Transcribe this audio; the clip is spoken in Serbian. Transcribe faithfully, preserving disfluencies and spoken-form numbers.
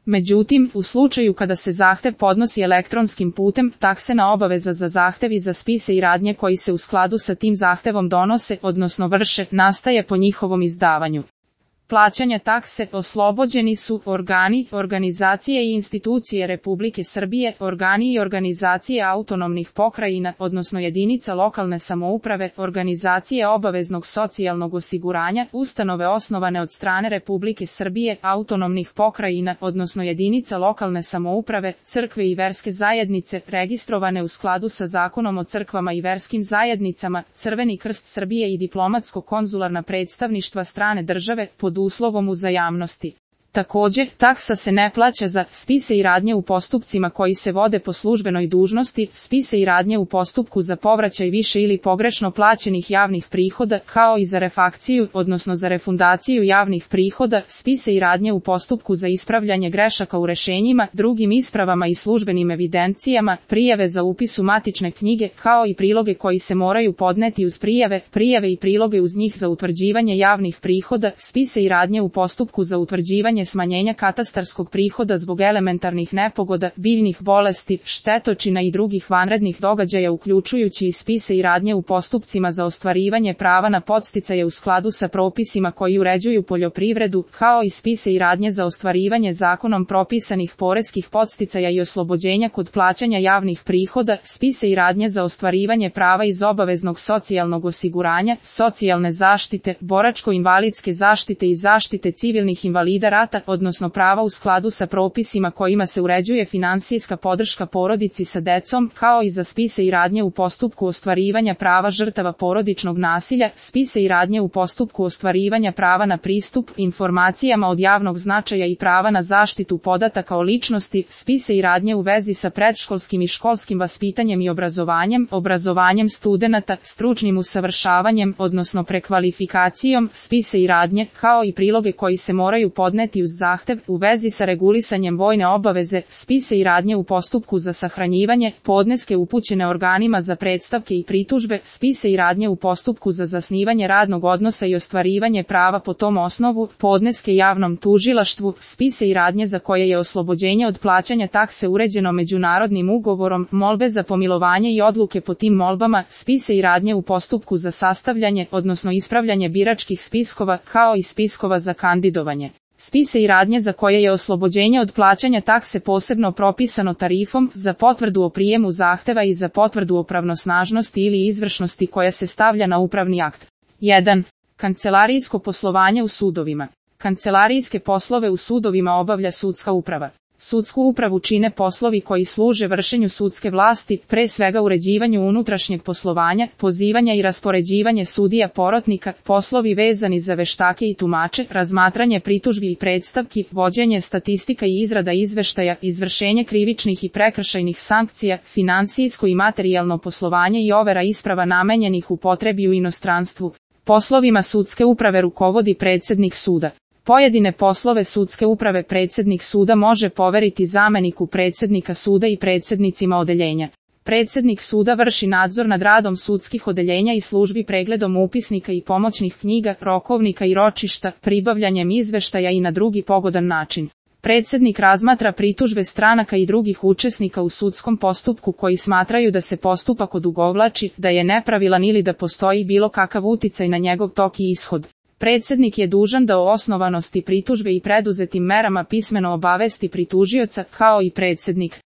Međutim, u slučaju kada se zahtev podnosi elektronskim putem, taksena obaveza za zahtev i za spise i radnje koji se u skladu sa tim zahtevom donose, odnosno vrše, nastaje po njihovom izdavanju. Plaćanja takse oslobođeni su organi, organizacije i institucije Republike Srbije, organi i organizacije autonomnih pokrajina, odnosno jedinica lokalne samouprave, organizacije obaveznog socijalnog osiguranja, ustanove osnovane od strane Republike Srbije, autonomnih pokrajina, odnosno jedinica lokalne samouprave, crkve i verske zajednice, registrovane u skladu sa Zakonom o crkvama i verskim zajednicama, Crveni krst Srbije i diplomatsko-konzularna predstavništva strane države, pod uslovom uzajamnosti. Također, taksa se ne plaća za spise i radnje u postupcima koji se vode po službenoj dužnosti, spise i radnje u postupku za povraćaj više ili pogrešno plaćenih javnih prihoda, kao i za refakciju, odnosno za refundaciju javnih prihoda, spise i radnje u postupku za ispravljanje grešaka u rešenjima, drugim ispravama i službenim evidencijama, prijave za upis u matične knjige, kao i priloge koji se moraju podneti uz prijave, prijave i priloge uz njih za utvrđivanje javnih prihoda, spise i radnje u postupku za utvrđivanje smanjenja katastarskog prihoda zbog elementarnih nepogoda, biljnih bolesti, štetočina i drugih vanrednih događaja uključujući i spise i radnje u postupcima za ostvarivanje prava na podsticaje u skladu sa propisima koji uređuju poljoprivredu, kao i spise i radnje za ostvarivanje zakonom propisanih poreskih podsticaja i oslobođenja kod plaćanja javnih prihoda, spise i radnje za ostvarivanje prava iz obaveznog socijalnog osiguranja, socijalne zaštite, boračko-invalidske zaštite i zaštite civilnih invalida rata, odnosno prava u skladu sa propisima kojima se uređuje finansijska podrška porodici sa decom, kao i za spise i radnje u postupku ostvarivanja prava žrtava porodičnog nasilja, spise i radnje u postupku ostvarivanja prava na pristup informacijama od javnog značaja i prava na zaštitu podataka o ličnosti, spise i radnje u vezi sa predškolskim i školskim vaspitanjem i obrazovanjem, obrazovanjem studenata, stručnim usavršavanjem, odnosno prekvalifikacijom, spise i radnje, kao i priloge koji se moraju podneti uz zahtev u vezi sa regulisanjem vojne obaveze, spise i radnje u postupku za sahranjivanje, podneske upućene organima za predstavke i pritužbe, spise i radnje u postupku za zasnivanje radnog odnosa i ostvarivanje prava po tom osnovu, podneske javnom tužilaštvu, spise i radnje za koje je oslobođenje od plaćanja takse uređeno međunarodnim ugovorom, molbe za pomilovanje i odluke po tim molbama, spise i radnje u postupku za sastavljanje, odnosno ispravljanje biračkih spiskova, kao i spiskova za kandidovanje. Spise i radnje za koje je oslobođenje od plaćanja takse posebno propisano tarifom, za potvrdu o prijemu zahteva i za potvrdu o pravnosnažnosti ili izvršnosti koja se stavlja na upravni akt. jedan. Kancelarijsko poslovanje u sudovima. Kancelarijske poslove u sudovima obavlja sudska uprava. Sudsku upravu čine poslovi koji služe vršenju sudske vlasti, pre svega uređivanju unutrašnjeg poslovanja, pozivanja i raspoređivanje sudija porotnika, poslovi vezani za veštake i tumače, razmatranje pritužbi i predstavki, vođenje statistika i izrada izveštaja, izvršenje krivičnih i prekršajnih sankcija, finansijsko i materijalno poslovanje i overa isprava namenjenih upotrebi u inostranstvu. Poslovima sudske uprave rukovodi predsednik suda. Pojedine poslove sudske uprave predsednik suda može poveriti zameniku predsednika suda i predsednicima odeljenja. Predsednik suda vrši nadzor nad radom sudskih odeljenja i službi pregledom upisnika i pomoćnih knjiga, rokovnika i ročišta, pribavljanjem izveštaja i na drugi pogodan način. Predsednik razmatra pritužbe stranaka i drugih učesnika u sudskom postupku koji smatraju da se postupak odugovlači, da je nepravilan ili da postoji bilo kakav uticaj na njegov tok i ishod. Predsednik je dužan da o osnovanosti pritužbe i preduzetim merama pismeno obavesti pritužioca, kao i predsednik.